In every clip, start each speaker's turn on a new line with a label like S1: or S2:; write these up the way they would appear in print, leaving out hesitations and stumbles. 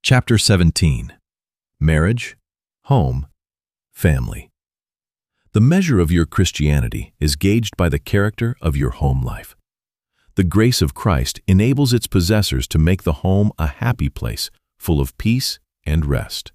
S1: Chapter 17. Marriage, Home, Family. The measure of your Christianity is gauged by the character of your home life. The grace of Christ enables its possessors to make the home a happy place, full of peace and rest.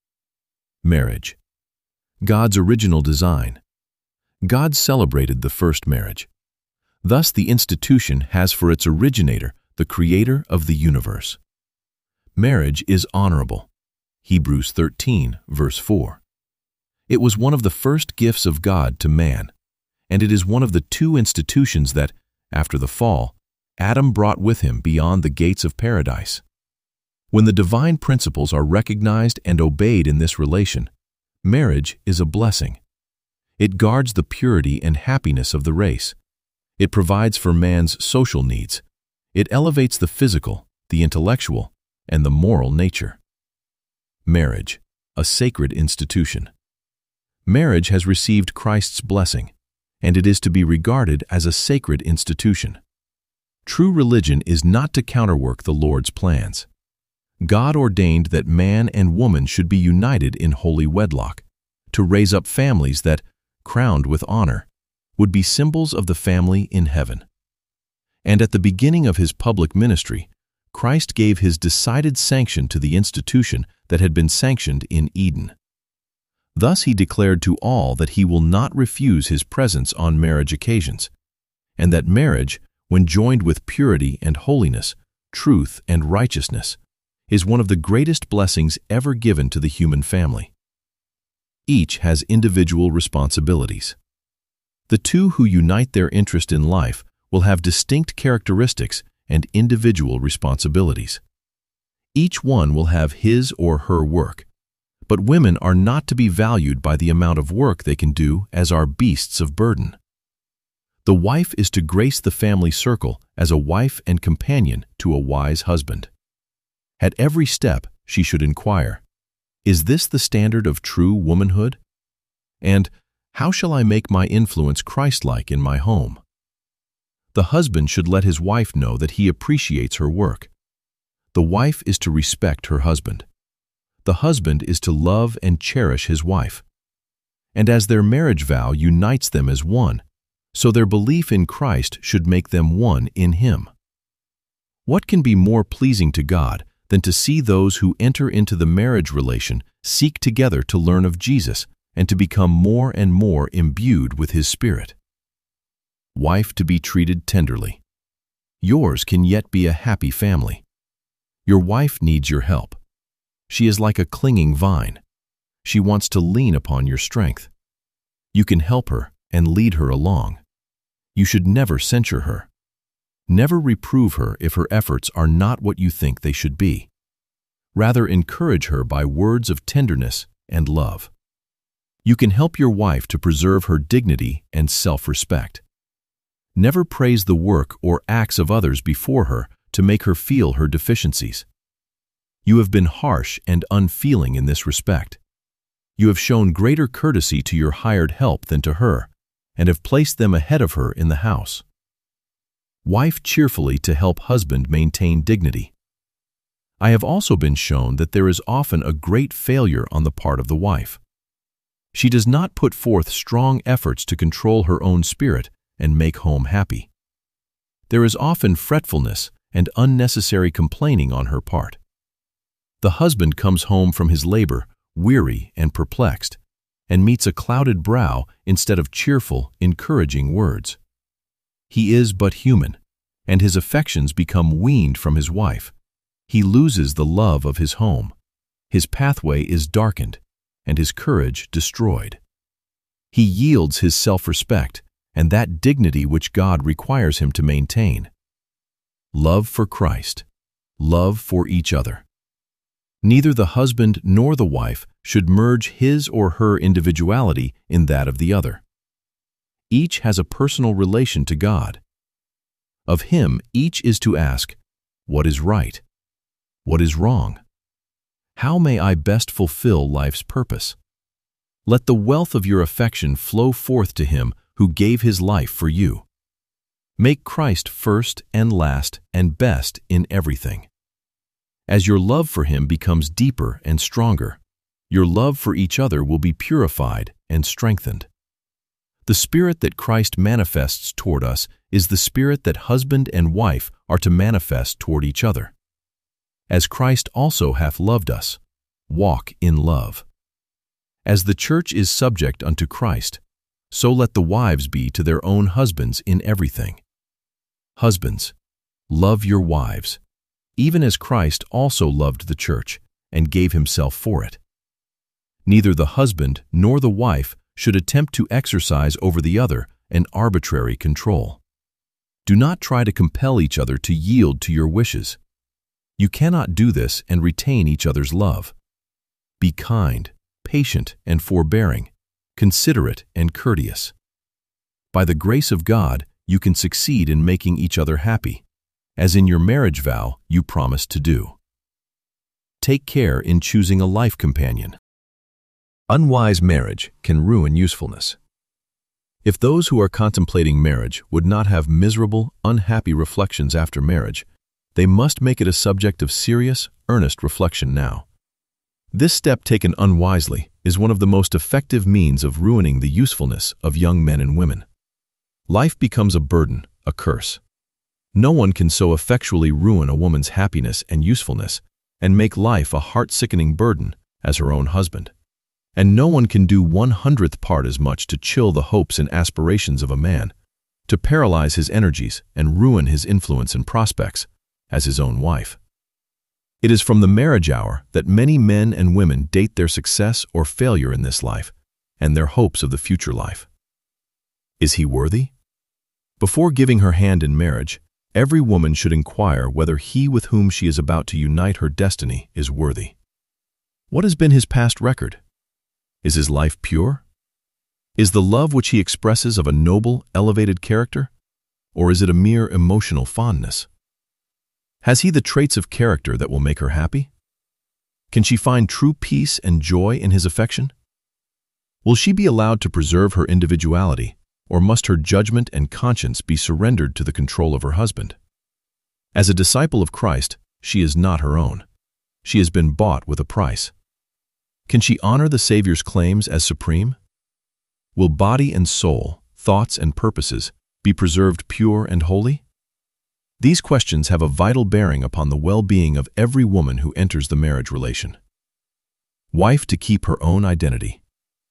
S1: Marriage. God's original design. God celebrated the first marriage. Thus, the institution has for its originator the Creator of the universe. Marriage is honorable. Hebrews 13, verse 4. It was one of the first gifts of God to man, and it is one of the two institutions that, after the fall, Adam brought with him beyond the gates of paradise. When the divine principles are recognized and obeyed in this relation, marriage is a blessing. It guards the purity and happiness of the race. It provides for man's social needs. It elevates the physical, the intellectual, and the moral nature. Marriage, a sacred institution. Marriage has received Christ's blessing, and it is to be regarded as a sacred institution. True religion is not to counterwork the Lord's plans. God ordained that man and woman should be united in holy wedlock, to raise up families that, crowned with honor, would be symbols of the family in heaven. And at the beginning of his public ministry, Christ gave his decided sanction to the institution that had been sanctioned in Eden. Thus he declared to all that he will not refuse his presence on marriage occasions, and that marriage, when joined with purity and holiness, truth and righteousness, is one of the greatest blessings ever given to the human family. Each has individual responsibilities. The two who unite their interest in life will have distinct characteristics and individual responsibilities. Each one will have his or her work, but women are not to be valued by the amount of work they can do as are beasts of burden. The wife is to grace the family circle as a wife and companion to a wise husband. At every step, she should inquire, "Is this the standard of true womanhood?" And, "How shall I make my influence Christ-like in my home?" The husband should let his wife know that he appreciates her work. The wife is to respect her husband. The husband is to love and cherish his wife. And as their marriage vow unites them as one, so their belief in Christ should make them one in him. What can be more pleasing to God than to see those who enter into the marriage relation seek together to learn of Jesus and to become more and more imbued with his Spirit? Wife to be treated tenderly. Yours can yet be a happy family. Your wife needs your help. She is like a clinging vine. She wants to lean upon your strength. You can help her and lead her along. You should never censure her. Never reprove her if her efforts are not what you think they should be. Rather, encourage her by words of tenderness and love. You can help your wife to preserve her dignity and self-respect. Never praise the work or acts of others before her to make her feel her deficiencies. You have been harsh and unfeeling in this respect. You have shown greater courtesy to your hired help than to her, and have placed them ahead of her in the house. Wife cheerfully to help husband maintain dignity. I have also been shown that there is often a great failure on the part of the wife. She does not put forth strong efforts to control her own spirit and make home happy. There is often fretfulness and unnecessary complaining on her part. The husband comes home from his labor weary and perplexed, and meets a clouded brow instead of cheerful, encouraging words. He is but human, and his affections become weaned from his wife. He loses the love of his home. His pathway is darkened, and his courage destroyed. He yields his self-respect and that dignity which God requires him to maintain. Love for Christ, love for each other. Neither the husband nor the wife should merge his or her individuality in that of the other. Each has a personal relation to God. Of him, each is to ask, "What is right? What is wrong? How may I best fulfill life's purpose?" Let the wealth of your affection flow forth to him who gave his life for you. Make Christ first and last and best in everything. As your love for him becomes deeper and stronger, your love for each other will be purified and strengthened. The spirit that Christ manifests toward us is the spirit that husband and wife are to manifest toward each other. As Christ also hath loved us, walk in love. As the church is subject unto Christ, so let the wives be to their own husbands in everything. Husbands, love your wives, even as Christ also loved the church and gave himself for it. Neither the husband nor the wife should attempt to exercise over the other an arbitrary control. Do not try to compel each other to yield to your wishes. You cannot do this and retain each other's love. Be kind, patient, and forbearing, considerate and courteous. By the grace of God, you can succeed in making each other happy, as in your marriage vow you promised to do. Take care in choosing a life companion. Unwise marriage can ruin usefulness. If those who are contemplating marriage would not have miserable, unhappy reflections after marriage, they must make it a subject of serious, earnest reflection now. This step taken unwisely is one of the most effective means of ruining the usefulness of young men and women. Life becomes a burden, a curse. No one can so effectually ruin a woman's happiness and usefulness and make life a heart-sickening burden as her own husband. And no one can do 1/100th part as much to chill the hopes and aspirations of a man, to paralyze his energies and ruin his influence and prospects, as his own wife. It is from the marriage hour that many men and women date their success or failure in this life and their hopes of the future life. Is he worthy? Before giving her hand in marriage, every woman should inquire whether he with whom she is about to unite her destiny is worthy. What has been his past record? Is his life pure? Is the love which he expresses of a noble, elevated character? Or is it a mere emotional fondness? Has he the traits of character that will make her happy? Can she find true peace and joy in his affection? Will she be allowed to preserve her individuality, or must her judgment and conscience be surrendered to the control of her husband? As a disciple of Christ, she is not her own. She has been bought with a price. Can she honor the Savior's claims as supreme? Will body and soul, thoughts and purposes be preserved pure and holy? These questions have a vital bearing upon the well-being of every woman who enters the marriage relation. Wife to keep her own identity.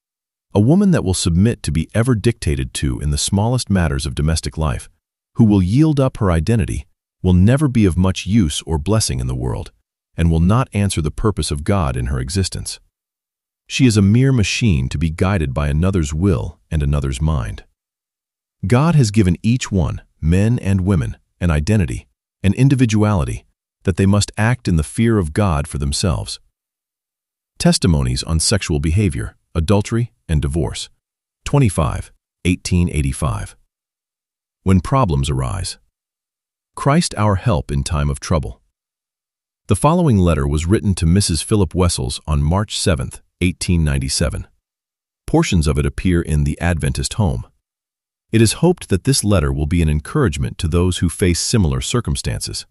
S1: A woman that will submit to be ever dictated to in the smallest matters of domestic life, who will yield up her identity, will never be of much use or blessing in the world, and will not answer the purpose of God in her existence. She is a mere machine to be guided by another's will and another's mind. God has given each one, men and women, an identity, an individuality, that they must act in the fear of God for themselves. Testimonies on Sexual Behavior, Adultery, and Divorce, 25, 1885. When problems arise. Christ our help in time of trouble. The following letter was written to Mrs. Philip Wessels on March 7, 1897. Portions of it appear in The Adventist Home. It is hoped that this letter will be an encouragement to those who face similar circumstances.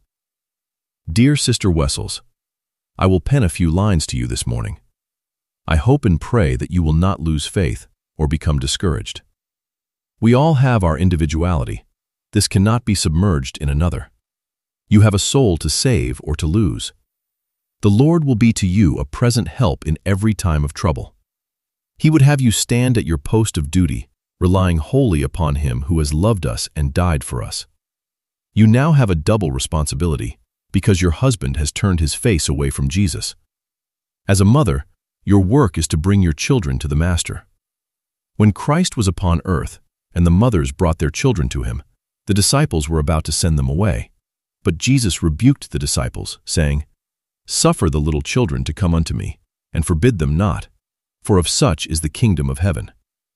S1: Dear Sister Wessels, I will pen a few lines to you this morning. I hope and pray that you will not lose faith or become discouraged. We all have our individuality. This cannot be submerged in another. You have a soul to save or to lose. The Lord will be to you a present help in every time of trouble. He would have you stand at your post of duty, relying wholly upon Him who has loved us and died for us. You now have a double responsibility, because your husband has turned his face away from Jesus. As a mother, your work is to bring your children to the Master. When Christ was upon earth, and the mothers brought their children to Him, the disciples were about to send them away. But Jesus rebuked the disciples, saying, "Suffer the little children to come unto me, and forbid them not, for of such is the kingdom of heaven."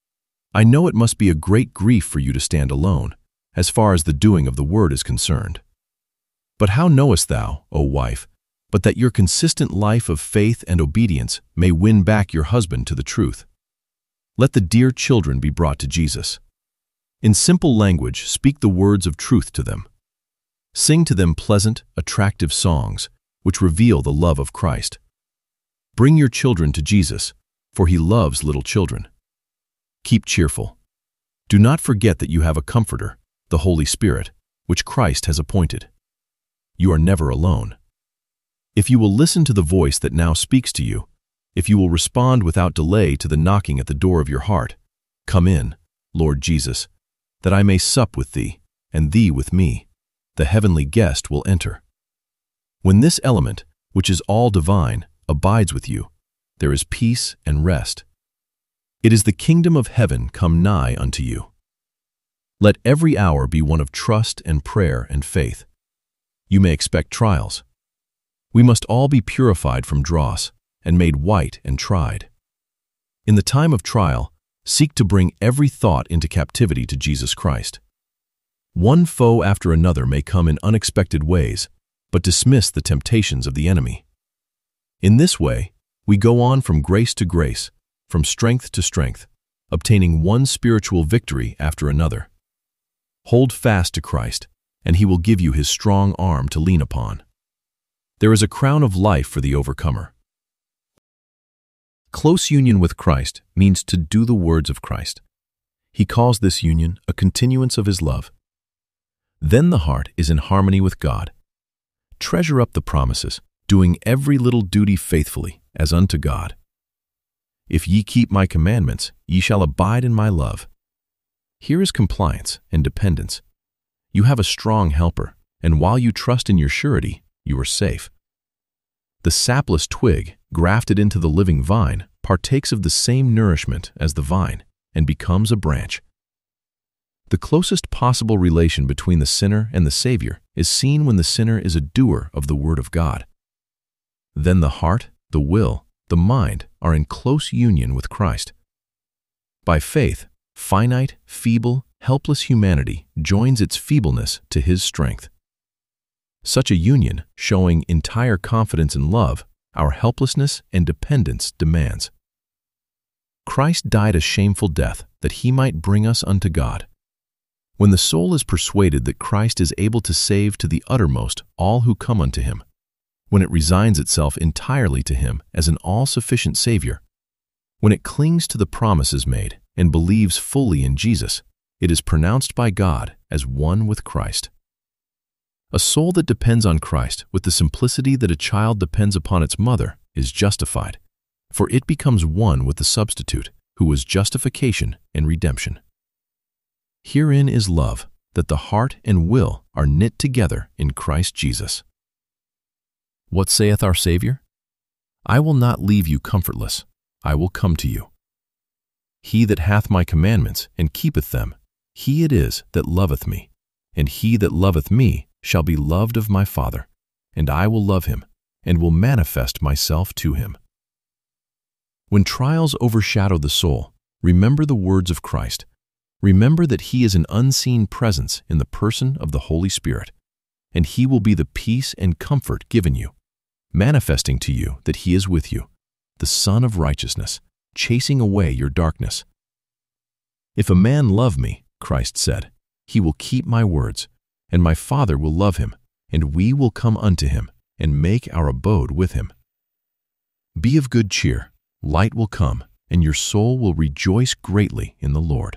S1: I know it must be a great grief for you to stand alone, as far as the doing of the word is concerned. But how knowest thou, O wife, but that your consistent life of faith and obedience may win back your husband to the truth? Let the dear children be brought to Jesus. In simple language, speak the words of truth to them. Sing to them pleasant, attractive songs, which reveal the love of Christ. Bring your children to Jesus, for he loves little children. Keep cheerful. Do not forget that you have a Comforter, the Holy Spirit, which Christ has appointed. You are never alone. If you will listen to the voice that now speaks to you, if you will respond without delay to the knocking at the door of your heart, "Come in, Lord Jesus, that I may sup with thee, and thee with me," the heavenly guest will enter. When this element, which is all divine, abides with you, there is peace and rest. It is the kingdom of heaven come nigh unto you. Let every hour be one of trust and prayer and faith. You may expect trials. We must all be purified from dross and made white and tried. In the time of trial, seek to bring every thought into captivity to Jesus Christ. One foe after another may come in unexpected ways, but dismiss the temptations of the enemy. In this way, we go on from grace to grace, from strength to strength, obtaining one spiritual victory after another. Hold fast to Christ, and he will give you his strong arm to lean upon. There is a crown of life for the overcomer. Close union with Christ means to do the words of Christ. He calls this union a continuance of his love. Then the heart is in harmony with God. Treasure up the promises, doing every little duty faithfully, as unto God. If ye keep my commandments, ye shall abide in my love. Here is compliance and dependence. You have a strong helper, and while you trust in your surety, you are safe. The sapless twig, grafted into the living vine, partakes of the same nourishment as the vine and becomes a branch. The closest possible relation between the sinner and the Savior is seen when the sinner is a doer of the Word of God. Then the heart, the will, the mind are in close union with Christ. By faith, finite, feeble, helpless humanity joins its feebleness to his strength. Such a union, showing entire confidence in love, our helplessness and dependence demands. Christ died a shameful death that he might bring us unto God. When the soul is persuaded that Christ is able to save to the uttermost all who come unto him, when it resigns itself entirely to him as an all-sufficient Savior, when it clings to the promises made and believes fully in Jesus, it is pronounced by God as one with Christ. A soul that depends on Christ with the simplicity that a child depends upon its mother is justified, for it becomes one with the substitute, who was justification and redemption. Herein is love, that the heart and will are knit together in Christ Jesus. What saith our Savior? I will not leave you comfortless, I will come to you. He that hath my commandments and keepeth them, he it is that loveth me, and he that loveth me shall be loved of my Father, and I will love him, and will manifest myself to him. When trials overshadow the soul, remember the words of Christ. Remember that he is an unseen presence in the person of the Holy Spirit, and he will be the peace and comfort given you, manifesting to you that he is with you, the Son of righteousness, chasing away your darkness. If a man love me, Christ said, he will keep my words, and my Father will love him, and we will come unto him, and make our abode with him. Be of good cheer, light will come, and your soul will rejoice greatly in the Lord.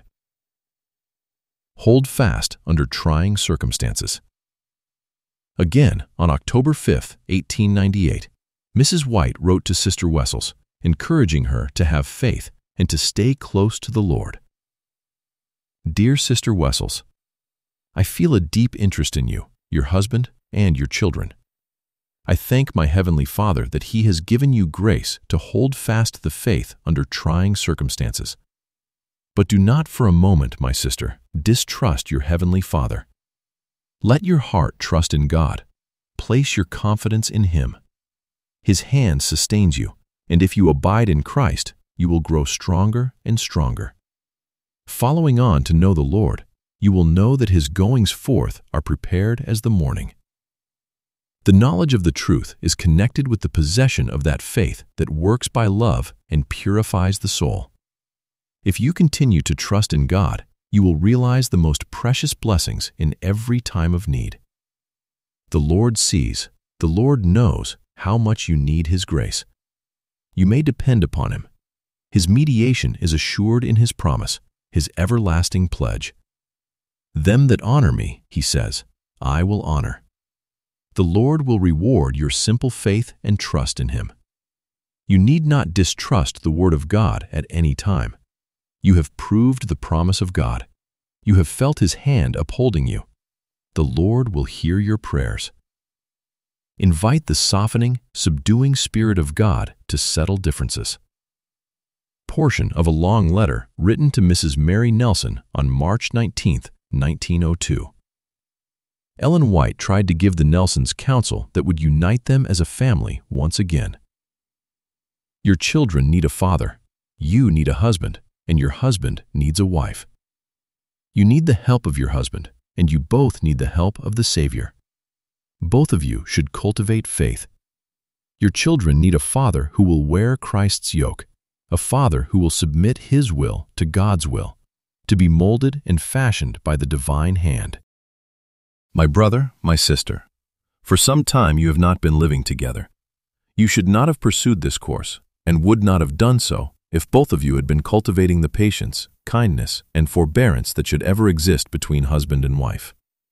S1: Hold fast under trying circumstances. Again, on October 5, 1898, Mrs. White wrote to Sister Wessels, encouraging her to have faith and to stay close to the Lord. Dear Sister Wessels, I feel a deep interest in you, your husband, and your children. I thank my Heavenly Father that he has given you grace to hold fast the faith under trying circumstances. But do not for a moment, my sister, distrust your Heavenly Father. Let your heart trust in God. Place your confidence in him. His hand sustains you, and if you abide in Christ, you will grow stronger and stronger. Following on to know the Lord, you will know that his goings forth are prepared as the morning. The knowledge of the truth is connected with the possession of that faith that works by love and purifies the soul. If you continue to trust in God, you will realize the most precious blessings in every time of need. The Lord sees, The Lord knows how much you need His grace. You may depend upon Him. His mediation is assured in His promise, His everlasting pledge. Them that honor me, He says, I will honor. The Lord will reward your simple faith and trust in Him. You need not distrust the Word of God at any time. You have proved the promise of God. You have felt His hand upholding you. The Lord will hear your prayers. Invite the softening, subduing Spirit of God to settle differences. Portion of a long letter written to Mrs. Mary Nelson on March 19, 1902. Ellen White tried to give the Nelsons counsel that would unite them as a family once again. Your children need a father, you need a husband, and your husband needs a wife. You need the help of your husband, and you both need the help of the Savior. Both of you should cultivate faith. Your children need a father who will wear Christ's yoke, a father who will submit his will to God's will, to be molded and fashioned by the divine hand. My brother, my sister, for some time you have not been living together. You should not have pursued this course, and would not have done so if both of you had been cultivating the patience, kindness, and forbearance that should ever exist between husband and wife.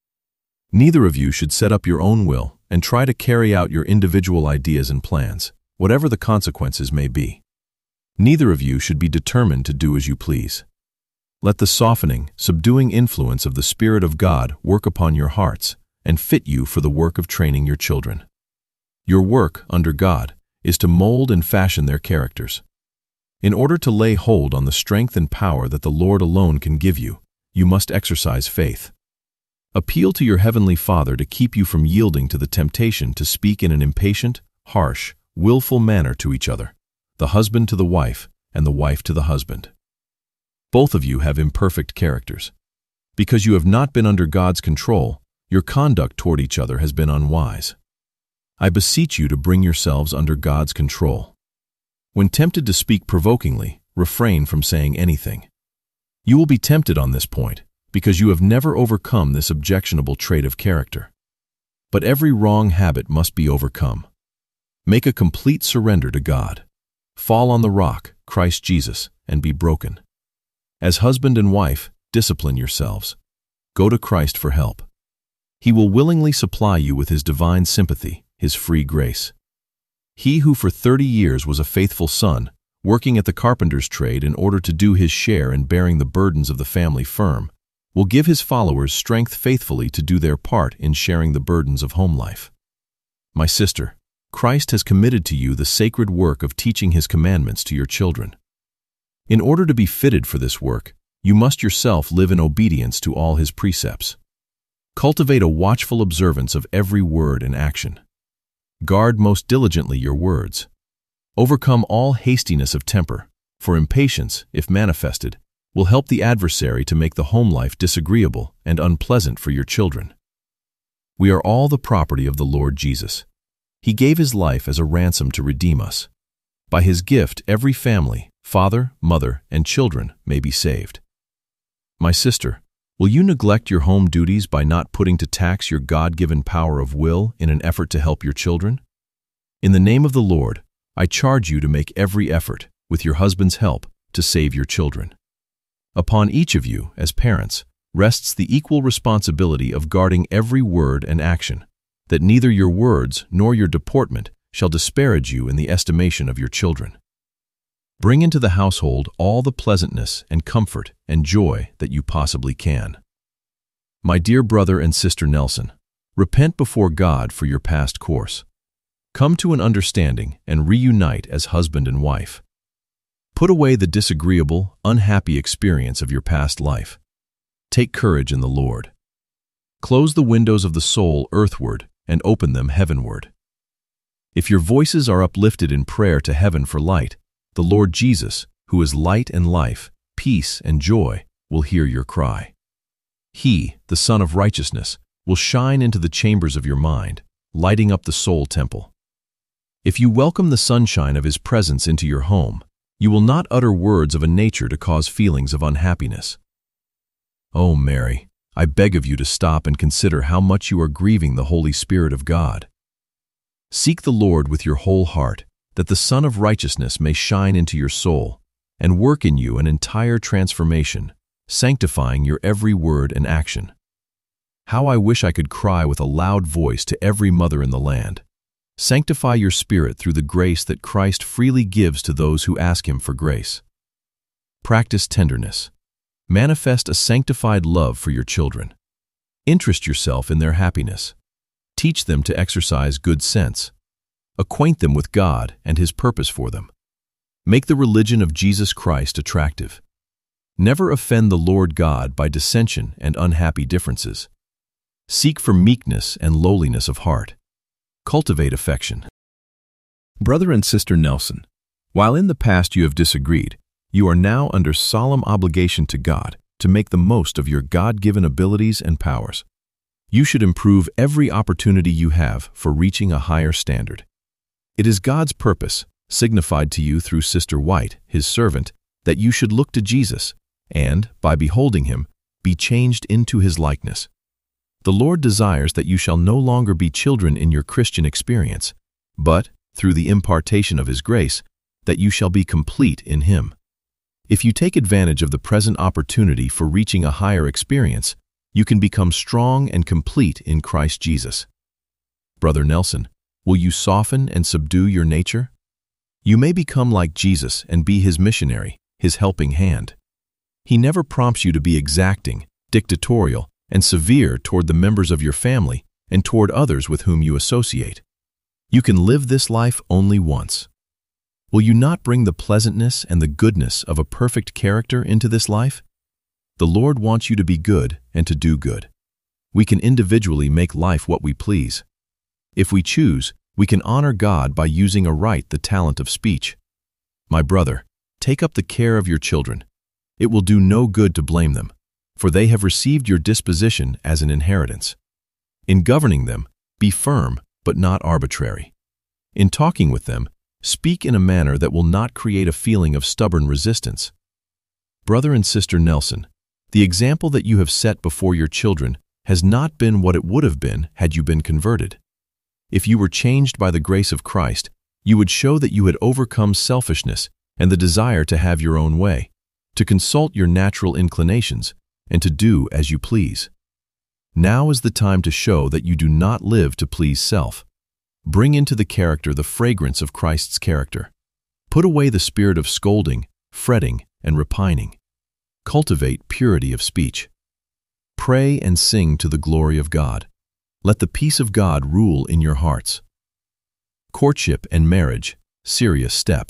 S1: Neither of you should set up your own will and try to carry out your individual ideas and plans, whatever the consequences may be. Neither of you should be determined to do as you please. Let the softening, subduing influence of the Spirit of God work upon your hearts and fit you for the work of training your children. Your work, under God, is to mold and fashion their characters. In order to lay hold on the strength and power that the Lord alone can give you, you must exercise faith. Appeal to your Heavenly Father to keep you from yielding to the temptation to speak in an impatient, harsh, willful manner to each other, the husband to the wife and the wife to the husband. Both of you have imperfect characters. Because you have not been under God's control, your conduct toward each other has been unwise. I beseech you to bring yourselves under God's control. When tempted to speak provokingly, refrain from saying anything. You will be tempted on this point, because you have never overcome this objectionable trait of character. But every wrong habit must be overcome. Make a complete surrender to God. Fall on the rock, Christ Jesus, and be broken. As husband and wife, discipline yourselves. Go to Christ for help. He will willingly supply you with His divine sympathy, His free grace. He who for 30 years was a faithful son, working at the carpenter's trade in order to do his share in bearing the burdens of the family firm, will give his followers strength faithfully to do their part in sharing the burdens of home life. My sister, Christ has committed to you the sacred work of teaching His commandments to your children. In order to be fitted for this work, you must yourself live in obedience to all His precepts. Cultivate a watchful observance of every word and action. Guard most diligently your words. Overcome all hastiness of temper, for impatience, if manifested, will help the adversary to make the home life disagreeable and unpleasant for your children. We are all the property of the Lord Jesus. He gave His life as a ransom to redeem us. By His gift, every family, father, mother, and children may be saved. My sister, will you neglect your home duties by not putting to tax your God-given power of will in an effort to help your children? In the name of the Lord, I charge you to make every effort, with your husband's help, to save your children. Upon each of you, as parents, rests the equal responsibility of guarding every word and action, that neither your words nor your deportment shall disparage you in the estimation of your children. Bring into the household all the pleasantness and comfort and joy that you possibly can. My dear brother and sister Nelson, repent before God for your past course. Come to an understanding and reunite as husband and wife. Put away the disagreeable, unhappy experience of your past life. Take courage in the Lord. Close the windows of the soul earthward and open them heavenward. If your voices are uplifted in prayer to heaven for light, the Lord Jesus, who is light and life, peace and joy, will hear your cry. He, the Son of Righteousness, will shine into the chambers of your mind, lighting up the soul temple. If you welcome the sunshine of His presence into your home, you will not utter words of a nature to cause feelings of unhappiness. Oh, Mary, I beg of you to stop and consider how much you are grieving the Holy Spirit of God. Seek the Lord with your whole heart, that the Sun of Righteousness may shine into your soul and work in you an entire transformation, sanctifying your every word and action. How I wish I could cry with a loud voice to every mother in the land. Sanctify your spirit through the grace that Christ freely gives to those who ask Him for grace. Practice tenderness. Manifest a sanctified love for your children. Interest yourself in their happiness. Teach them to exercise good sense. Acquaint them with God and His purpose for them. Make the religion of Jesus Christ attractive. Never offend the Lord God by dissension and unhappy differences. Seek for meekness and lowliness of heart. Cultivate affection. Brother and Sister Nelson, while in the past you have disagreed, you are now under solemn obligation to God to make the most of your God-given abilities and powers. You should improve every opportunity you have for reaching a higher standard. It is God's purpose, signified to you through Sister White, His servant, that you should look to Jesus and, by beholding Him, be changed into His likeness. The Lord desires that you shall no longer be children in your Christian experience, but, through the impartation of His grace, that you shall be complete in Him. If you take advantage of the present opportunity for reaching a higher experience, you can become strong and complete in Christ Jesus. Brother Nelson, will you soften and subdue your nature? You may become like Jesus and be His missionary, His helping hand. He never prompts you to be exacting, dictatorial, and severe toward the members of your family and toward others with whom you associate. You can live this life only once. Will you not bring the pleasantness and the goodness of a perfect character into this life? The Lord wants you to be good and to do good. We can individually make life what we please. If we choose, we can honor God by using aright the talent of speech. My brother, take up the care of your children. It will do no good to blame them, for they have received your disposition as an inheritance. In governing them, be firm but not arbitrary. In talking with them, speak in a manner that will not create a feeling of stubborn resistance. Brother and Sister Nelson, the example that you have set before your children has not been what it would have been had you been converted. If you were changed by the grace of Christ, you would show that you had overcome selfishness and the desire to have your own way, to consult your natural inclinations, and to do as you please. Now is the time to show that you do not live to please self. Bring into the character the fragrance of Christ's character. Put away the spirit of scolding, fretting, and repining. Cultivate purity of speech. Pray and sing to the glory of God. Let the peace of God rule in your hearts. Courtship and marriage, serious step.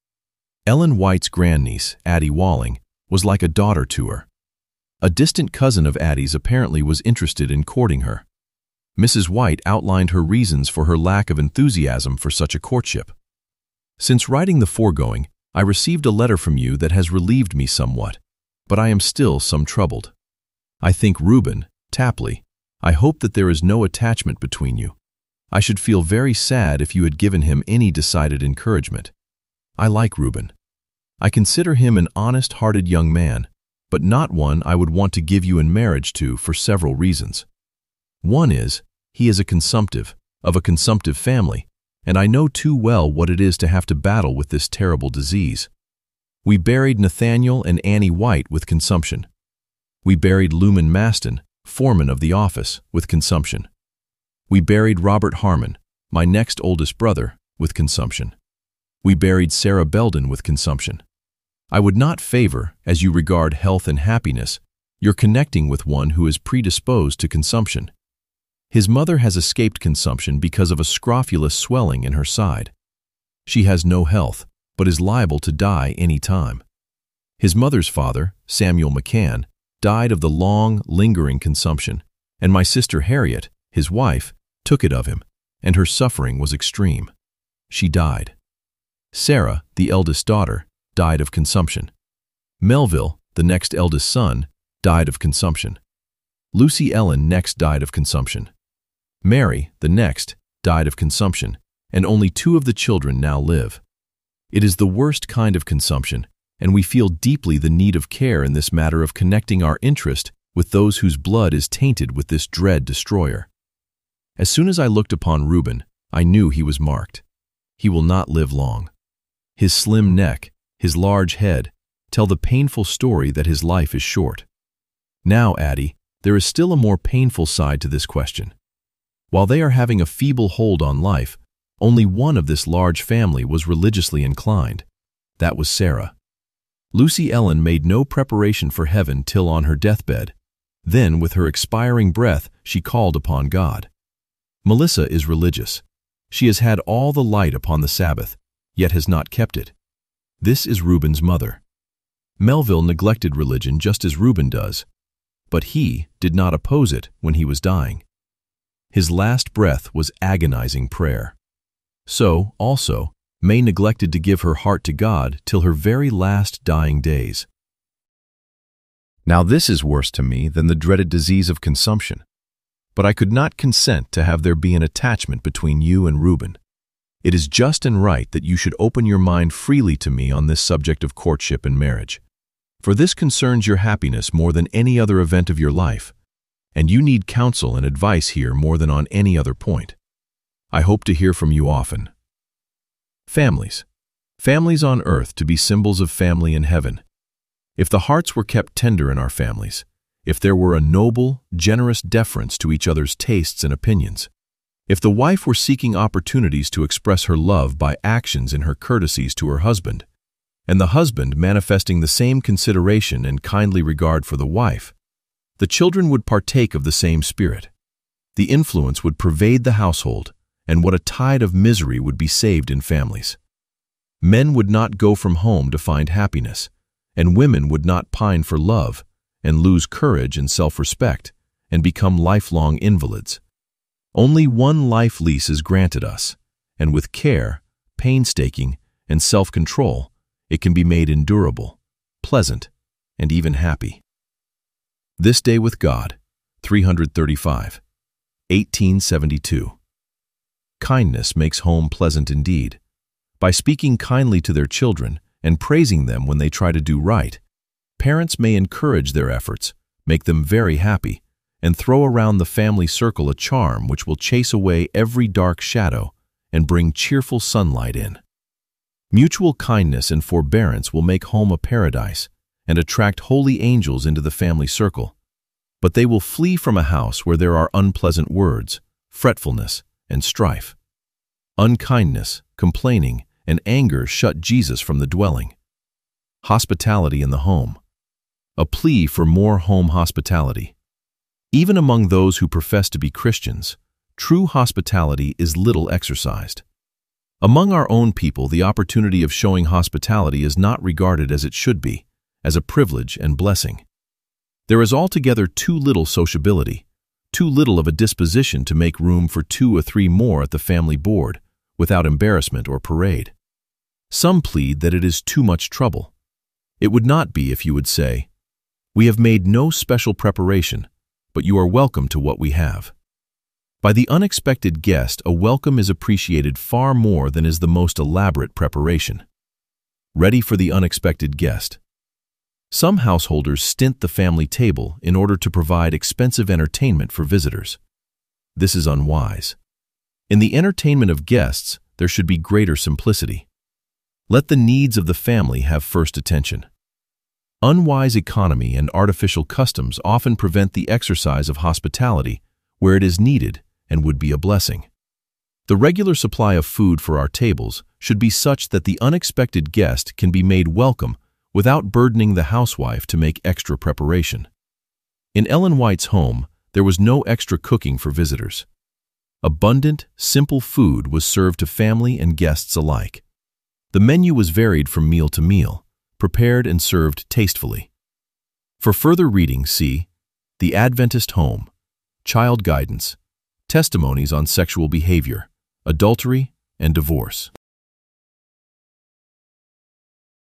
S1: Ellen White's grandniece, Addie Walling, was like a daughter to her. A distant cousin of Addie's apparently was interested in courting her. Mrs. White outlined her reasons for her lack of enthusiasm for such a courtship. Since writing the foregoing, I received a letter from you that has relieved me somewhat, but I am still some troubled. I think Reuben, Tapley, I hope that there is no attachment between you. I should feel very sad if you had given him any decided encouragement. I like Reuben. I consider him an honest-hearted young man, but not one I would want to give you in marriage to for several reasons. One is, he is a consumptive, of a consumptive family, and I know too well what it is to have to battle with this terrible disease. We buried Nathaniel and Annie White with consumption. We buried Luman Maston, foreman of the office, with consumption. We buried Robert Harmon, my next oldest brother, with consumption. We buried Sarah Belden with consumption. I would not favor, as you regard health and happiness, your connecting with one who is predisposed to consumption. His mother has escaped consumption because of a scrofulous swelling in her side. She has no health, but is liable to die any time. His mother's father, Samuel McCann, died of the long, lingering consumption, and my sister Harriet, his wife, took it of him, and her suffering was extreme. She died. Sarah, the eldest daughter, died of consumption. Melville, the next eldest son, died of consumption. Lucy Ellen next died of consumption. Mary, the next, died of consumption, and only 2 of the children now live. It is the worst kind of consumption, and we feel deeply the need of care in this matter of connecting our interest with those whose blood is tainted with this dread destroyer. As soon as I looked upon Reuben, I knew he was marked. He will not live long. His slim neck, his large head, tell the painful story that his life is short. Now, Addie, there is still a more painful side to this question. While they are having a feeble hold on life, only one of this large family was religiously inclined. That was Sarah. Lucy Ellen made no preparation for heaven till on her deathbed. Then, with her expiring breath, she called upon God. Melissa is religious. She has had all the light upon the Sabbath, yet has not kept it. This is Reuben's mother. Melville neglected religion just as Reuben does, but he did not oppose it when he was dying. His last breath was agonizing prayer. So, also, May neglected to give her heart to God till her very last dying days. Now this is worse to me than the dreaded disease of consumption. But I could not consent to have there be an attachment between you and Reuben. It is just and right that you should open your mind freely to me on this subject of courtship and marriage. For this concerns your happiness more than any other event of your life, and you need counsel and advice here more than on any other point. I hope to hear from you often. Families. Families on earth to be symbols of family in heaven. If the hearts were kept tender in our families, if there were a noble, generous deference to each other's tastes and opinions, if the wife were seeking opportunities to express her love by actions in her courtesies to her husband, and the husband manifesting the same consideration and kindly regard for the wife, the children would partake of the same spirit. The influence would pervade the household, and what a tide of misery would be saved in families. Men would not go from home to find happiness, and women would not pine for love and lose courage and self-respect and become lifelong invalids. Only one life lease is granted us, and with care, painstaking, and self-control, it can be made endurable, pleasant, and even happy. This Day with God, 335, 1872. Kindness makes home pleasant indeed. By speaking kindly to their children and praising them when they try to do right, parents may encourage their efforts, make them very happy, and throw around the family circle a charm which will chase away every dark shadow and bring cheerful sunlight in. Mutual kindness and forbearance will make home a paradise and attract holy angels into the family circle, but they will flee from a house where there are unpleasant words, fretfulness, and strife. Unkindness, complaining, and anger shut Jesus from the dwelling. Hospitality in the home. A plea for more home hospitality. Even among those who profess to be Christians, true hospitality is little exercised. Among our own people, the opportunity of showing hospitality is not regarded as it should be, as a privilege and blessing. There is altogether too little sociability, too little of a disposition to make room for 2 or 3 more at the family board, without embarrassment or parade. Some plead that it is too much trouble. It would not be if you would say, "We have made no special preparation, but you are welcome to what we have." By the unexpected guest, a welcome is appreciated far more than is the most elaborate preparation. Ready for the unexpected guest. Some householders stint the family table in order to provide expensive entertainment for visitors. This is unwise. In the entertainment of guests, there should be greater simplicity. Let the needs of the family have first attention. Unwise economy and artificial customs often prevent the exercise of hospitality where it is needed and would be a blessing. The regular supply of food for our tables should be such that the unexpected guest can be made welcome without burdening the housewife to make extra preparation. In Ellen White's home, there was no extra cooking for visitors. Abundant, simple food was served to family and guests alike. The menu was varied from meal to meal, prepared and served tastefully. For further reading, see The Adventist Home, Child Guidance, Testimonies on Sexual Behavior, Adultery, and Divorce.